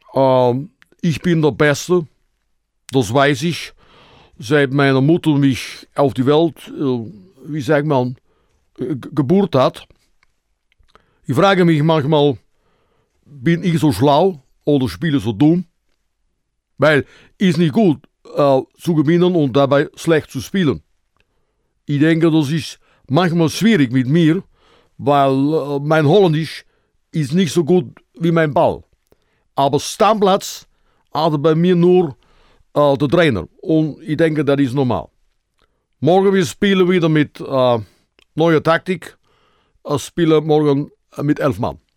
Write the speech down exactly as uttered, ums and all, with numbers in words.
Ähm, ich bin der Beste, das weiß ich. Seit meine Mutter mich auf die Welt, äh, wie sagt man, äh, geboren hat. Ich frage mich manchmal, bin ich so schlau oder spiele so dumm? Weil ist nicht gut äh, zu gewinnen und dabei schlecht zu spielen. Ich denke, das ist manchmal schwierig mit mir, weil äh, mein Holländisch ist nicht so gut wie mein Ball. Aber Stammplatz hatte bei mir nur äh, der Trainer. Und ich denke, das ist normal. Morgen wir spielen wieder mit äh, neuer Taktik. Wir spielen morgen mit elf Mann.